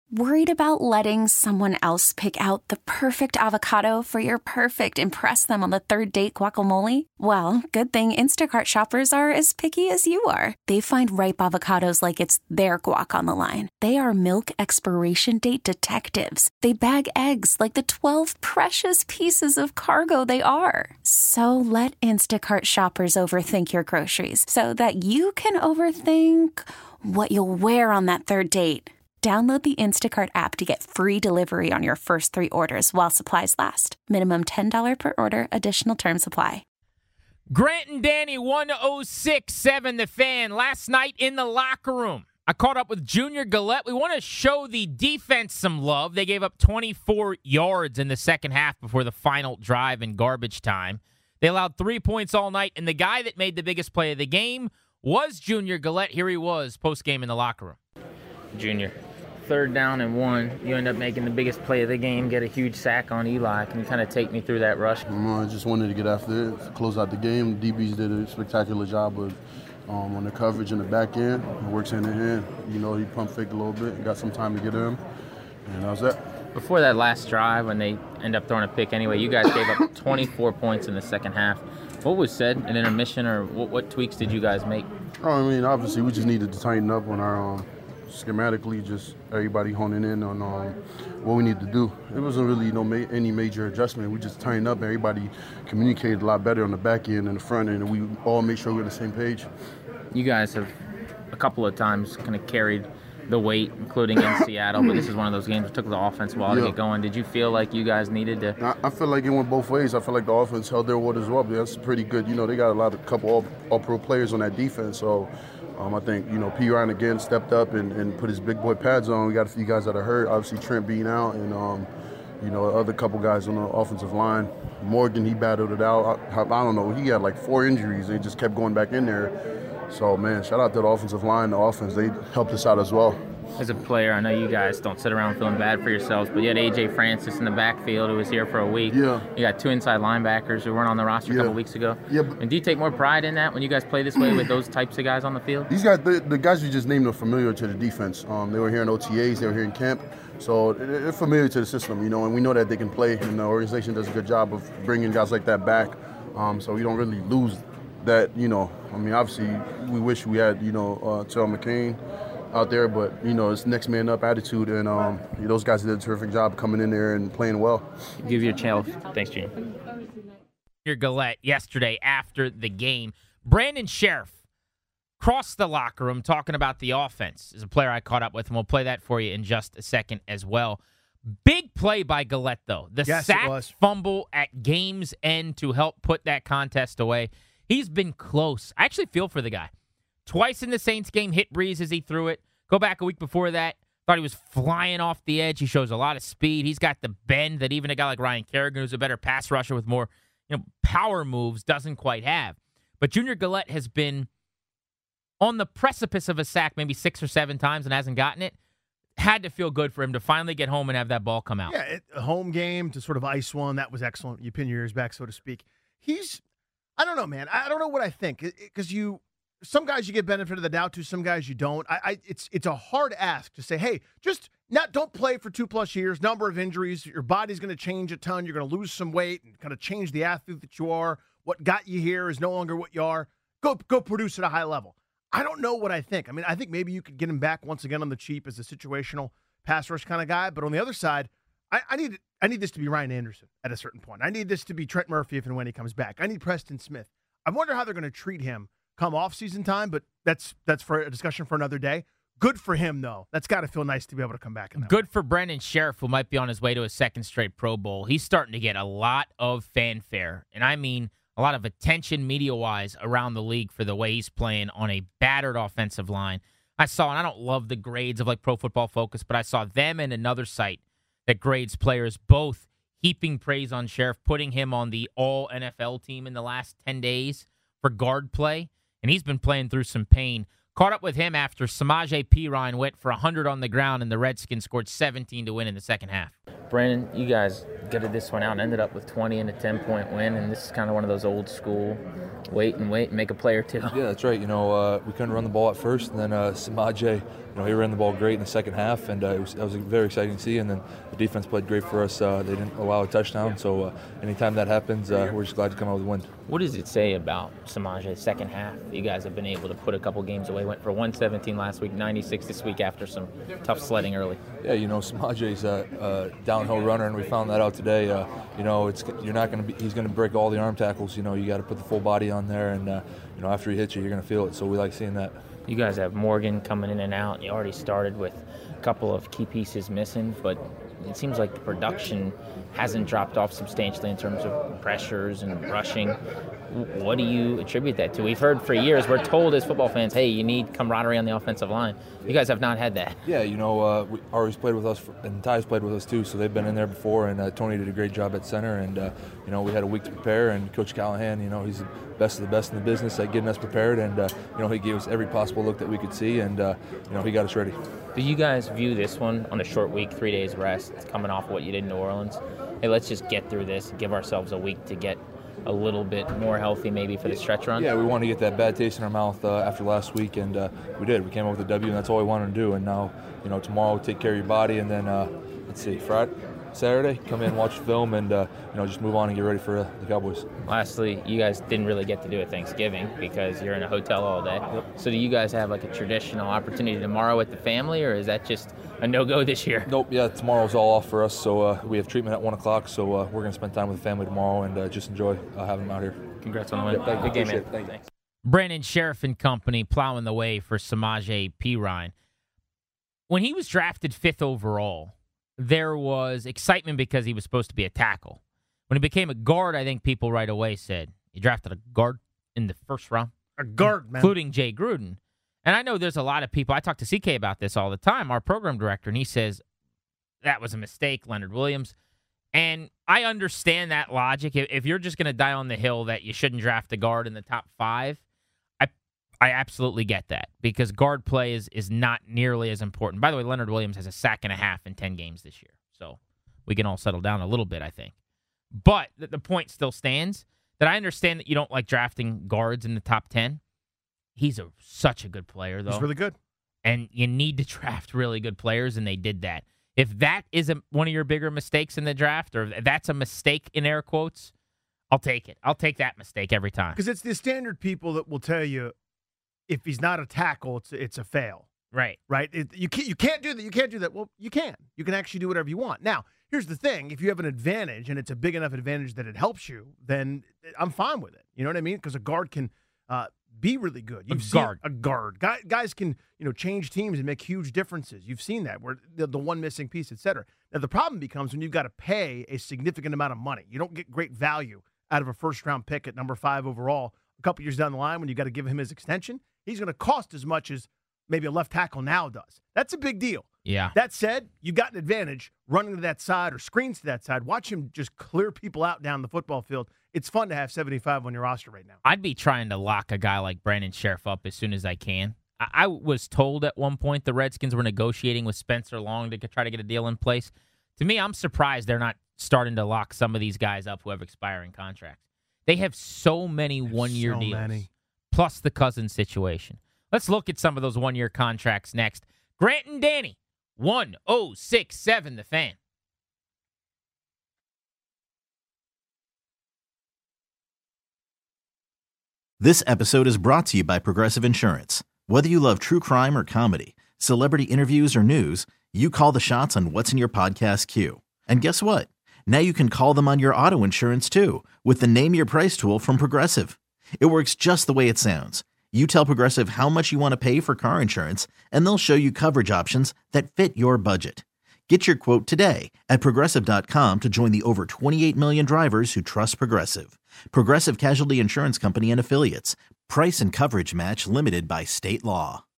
Worried about letting someone else pick out the perfect avocado for your perfect impress them on the third date guacamole? Well, good thing Instacart shoppers are as picky as you are. They find ripe avocados like it's their guac on the line. They are milk expiration date detectives. They bag eggs like the 12 precious pieces of cargo they are. So let Instacart shoppers overthink your groceries so that you can overthink what you'll wear on that third date. Download the Instacart app to get free delivery on your first 3 orders while supplies last. Minimum $10 per order. Additional terms apply. Grant and Danny, 106.7 The Fan. Last night in the locker room, I caught up with Junior Galette. We want to show the defense some love. They gave up 24 yards in the second half before the final drive in garbage time. They allowed 3 points all night, and the guy that made the biggest play of the game was Junior Galette. Here he was post-game in the locker room. Junior, 3rd down and 1. You end up making the biggest play of the game, get a huge sack on Eli. Can you kind of take me through that rush? I just wanted to get after it, close out the game. DBs did a spectacular job of on the coverage in the back end. It works hand in hand. You know, he pump faked a little bit, got some time to get him, and that was that. Before that last drive, when they end up throwing a pick anyway, you guys gave up 24 points in the second half. What was said? An intermission, or what tweaks did you guys make? I mean, obviously, we just needed to tighten up on our schematically, just everybody honing in on what we need to do. It wasn't really any major adjustment. We just tightened up. Everybody communicated a lot better on the back end and the front end, and we all made sure we're on the same page. You guys have a couple of times kind of carried the weight, including in Seattle, but this is one of those games that took the offense a while to get going. Did you feel like you guys needed to? I feel like it went both ways. I feel like the offense held their water as well, but that's pretty good. You know, they got a couple all-pro players on that defense, so I think, P. Ryan again stepped up and put his big boy pads on. We got a few guys that are hurt. Obviously, Trent being out, and other couple guys on the offensive line. Morgan, he battled it out. I don't know. He had like 4 injuries, and he just kept going back in there. So, man, shout out to the offensive line, the offense. They helped us out as well. As a player, I know you guys don't sit around feeling bad for yourselves, but you had A.J. Francis in the backfield who was here for a week. Yeah. You got 2 inside linebackers who weren't on the roster a couple weeks ago. Yeah. And do you take more pride in that when you guys play this way with those types of guys on the field? These guys, the guys you just named, are familiar to the defense. They were here in OTAs, they were here in camp. So they're familiar to the system, and we know that they can play, and the organization does a good job of bringing guys like that back. So we don't really lose that, obviously we wish we had, Terrell McCain out there, but, it's next man up attitude, and those guys did a terrific job coming in there and playing well. Give your channel. Thanks, Gene. Your Galette yesterday after the game. Brandon Sheriff crossed the locker room talking about the offense. As a player I caught up with, and we'll play that for you in just a second as well. Big play by Galette, though. The sack fumble at game's end to help put that contest away. He's been close. I actually feel for the guy. Twice in the Saints game, hit Breeze as he threw it. Go back a week before that. Thought he was flying off the edge. He shows a lot of speed. He's got the bend that even a guy like Ryan Kerrigan, who's a better pass rusher with more power moves, doesn't quite have. But Junior Galette has been on the precipice of a sack maybe 6 or 7 times and hasn't gotten it. Had to feel good for him to finally get home and have that ball come out. Yeah, a home game to sort of ice one. That was excellent. You pin your ears back, so to speak. I don't know, man. I don't know what I think, because some guys you get benefit of the doubt to, some guys you don't. It's a hard ask to say, hey, don't play for 2+ years, number of injuries, your body's going to change a ton, you're going to lose some weight and kind of change the athlete that you are. What got you here is no longer what you are. Go produce at a high level. I don't know what I think. I mean, I think maybe you could get him back once again on the cheap as a situational pass rush kind of guy, but on the other side, I need this to be Ryan Anderson at a certain point. I need this to be Trent Murphy if and when he comes back. I need Preston Smith. I wonder how they're going to treat him come off-season time, but that's for a discussion for another day. Good for him, though. That's got to feel nice to be able to come back. Good for Brandon Sheriff, who might be on his way to a 2nd straight Pro Bowl. He's starting to get a lot of fanfare, and I mean a lot of attention media-wise around the league for the way he's playing on a battered offensive line. I saw, and I don't love the grades of like Pro Football Focus, but I saw them and another site that grades players both heaping praise on Sheriff, putting him on the all-NFL team in the last 10 days for guard play, and he's been playing through some pain. Caught up with him after Samaje Perine went for 100 on the ground, and the Redskins scored 17 to win in the second half. Brandon, you guys gutted this one out and ended up with 20 and a 10-point win, and this is kind of one of those old school wait and make a play or two. Yeah, that's right. We couldn't run the ball at first, and then Samaje, he ran the ball great in the second half, and that was very exciting to see. And then the defense played great for us. They didn't allow a touchdown, so anytime that happens, we're just glad to come out with a win. What does it say about Samaje's second half? You guys have been able to put a couple games away. Went for 117 last week, 96 this week after some tough sledding early. Yeah, Samaje's a downhill runner, and we found that out today. He's going to break all the arm tackles. You got to put the full body on there, and after he hits you, you're going to feel it. So we like seeing that. You guys have Morgan coming in and out. You already started with a couple of key pieces missing, but it seems like the production hasn't dropped off substantially in terms of pressures and rushing. What do you attribute that to? We've heard for years, we're told as football fans, hey, you need camaraderie on the offensive line. You guys have not had that. Yeah, we always played with us, and Ty's played with us too, so they've been in there before, and Tony did a great job at center, and we had a week to prepare, and Coach Callahan, he's the best of the best in the business at getting us prepared, and he gave us every possible look that we could see, and he got us ready. Do you guys view this one on a short week, 3 days rest, coming off what you did in New Orleans? Hey, let's just get through this, give ourselves a week to get a little bit more healthy maybe for the stretch run? Yeah, we wanted to get that bad taste in our mouth after last week, and we did. We came up with a W, and that's all we wanted to do. And now, tomorrow take care of your body, and then, Saturday, come in, watch the film, and just move on and get ready for the Cowboys. Lastly, you guys didn't really get to do it Thanksgiving because you're in a hotel all day. Yep. So do you guys have like a traditional opportunity tomorrow with the family, or is that just a no-go this year? Nope. Yeah, tomorrow's all off for us. So we have treatment at 1 o'clock. So we're going to spend time with the family tomorrow and just enjoy having them out here. Congrats on the win. Yeah, good game, man. Thanks. Brandon Sheriff and company plowing the way for Samaje Perine. When he was drafted 5th overall, there was excitement because he was supposed to be a tackle. When he became a guard, I think people right away said, you drafted a guard in the first round? A guard, man. Including Jay Gruden. And I know there's a lot of people, I talk to CK about this all the time, our program director, and he says, that was a mistake, Leonard Williams. And I understand that logic. If you're just going to die on the hill that you shouldn't draft a guard in the top 5, I absolutely get that because guard play is not nearly as important. By the way, Leonard Williams has a sack and a half in 10 games this year. So we can all settle down a little bit, I think. But the point still stands that I understand that you don't like drafting guards in the top 10. He's such a good player, though. He's really good. And you need to draft really good players, and they did that. If that is one of your bigger mistakes in the draft, or that's a mistake in air quotes, I'll take it. I'll take that mistake every time. Because it's the standard people that will tell you, if he's not a tackle, it's a fail. Right. Right? You can't do that. You can't do that. Well, you can. You can actually do whatever you want. Now, here's the thing. If you have an advantage and it's a big enough advantage that it helps you, then I'm fine with it. You know what I mean? Because a guard can be really good. A guard. Guys can change teams and make huge differences. You've seen that, where the one missing piece, et cetera. Now, the problem becomes when you've got to pay a significant amount of money. You don't get great value out of a first-round pick at number 5 overall a couple years down the line when you got to give him his extension. He's going to cost as much as maybe a left tackle now does. That's a big deal. Yeah. That said, you've got an advantage running to that side or screens to that side. Watch him just clear people out down the football field. It's fun to have 75 on your roster right now. I'd be trying to lock a guy like Brandon Sheriff up as soon as I can. I was told at one point the Redskins were negotiating with Spencer Long to try to get a deal in place. To me, I'm surprised they're not starting to lock some of these guys up who have expiring contracts. They have so many one-year deals. Plus the Cousins situation. Let's look at some of those one-year contracts next. Grant and Danny, 1067 The Fan. This episode is brought to you by Progressive Insurance. Whether you love true crime or comedy, celebrity interviews or news, you call the shots on what's in your podcast queue. And guess what? Now you can call them on your auto insurance too with the Name Your Price tool from Progressive. It works just the way it sounds. You tell Progressive how much you want to pay for car insurance, and they'll show you coverage options that fit your budget. Get your quote today at Progressive.com to join the over 28 million drivers who trust Progressive. Progressive Casualty Insurance Company and Affiliates. Price and coverage match limited by state law.